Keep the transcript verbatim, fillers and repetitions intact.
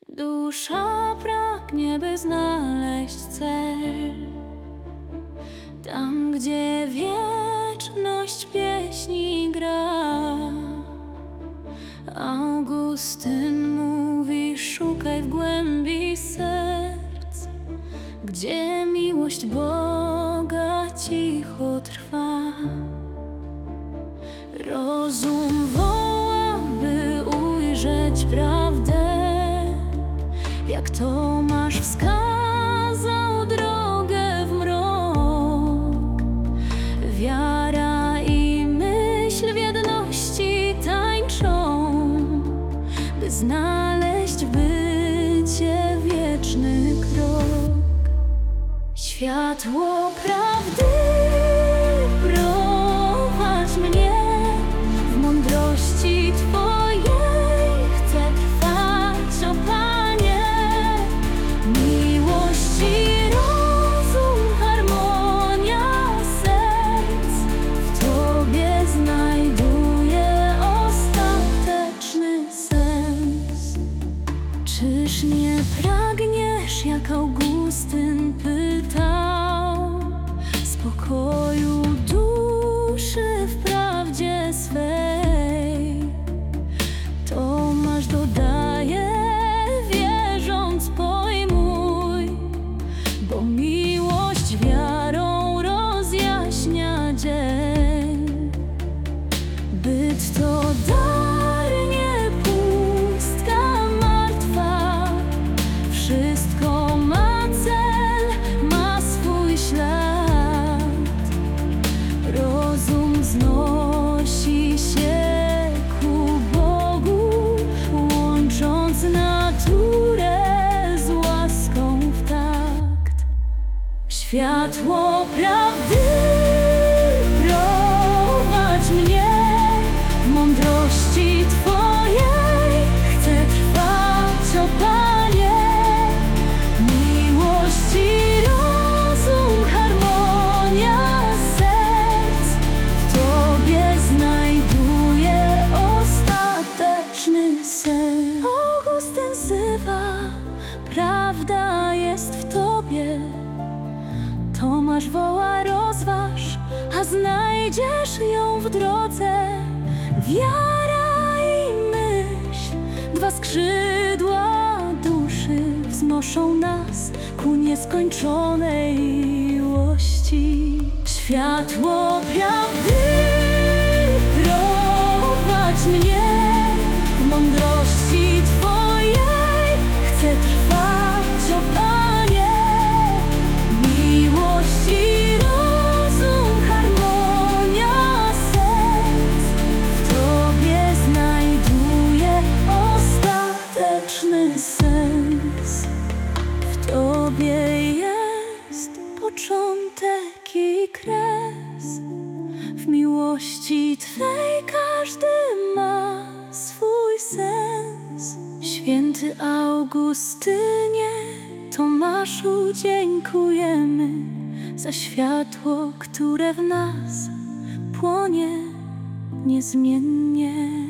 Dusza pragnie, by znaleźć cel, tam, gdzie wieczność pieśni gra. Augustyn mówi: szukaj w głębi serc, gdzie miłość Boga cicho trwa. Rozum woła, by ujrzeć prawdę, jak Tomasz wskazał drogę w mrok. Wiara i myśl w jedności tańczą, by znaleźć w bycie wieczny krok. Światło prawdy prowadź mnie, w mądrości Twojej chcę trwać, o Panie. Miłość i rozum, harmonia serc, w Tobie znajduję ostateczny sens. Czyż nie pragniesz, jak Augustyn pytał, spokoju duszy w prawdzie swej? Tomasz dodaje, wierząc pojmuj, bo miłość wiarą rozjaśnia dzień. Byt to dar, nie pustka martwa, wszystko ma cel, ma swój ślad. Rozum wznosi się ku Bogu, łącząc naturę z łaską w takt. Światło prawdy prowadź mnie, w mądrości Twojej chcę trwać, o Panie. Miłość i rozum, harmonia serc, w Tobie znajduję ostateczny sen. Augustyn wzywa, prawda jest w Tobie. Tomasz woła, rozważ, a znajdziesz ją w drodze. Wiara i myśl, dwa skrzydła duszy, wznoszą nas ku nieskończonej miłości. Światło prawdy prowadź mnie, w mądrości Twojej chcę trwać, o Panie. Miłość i rozum, harmonia serc, w Tobie znajduję ostateczny sens. W Tobie jest początek i kres, w miłości Twej każdy ma swój sens. Święty Augustynie, Tomaszu, dziękujemy za światło, które w nas płonie niezmiennie.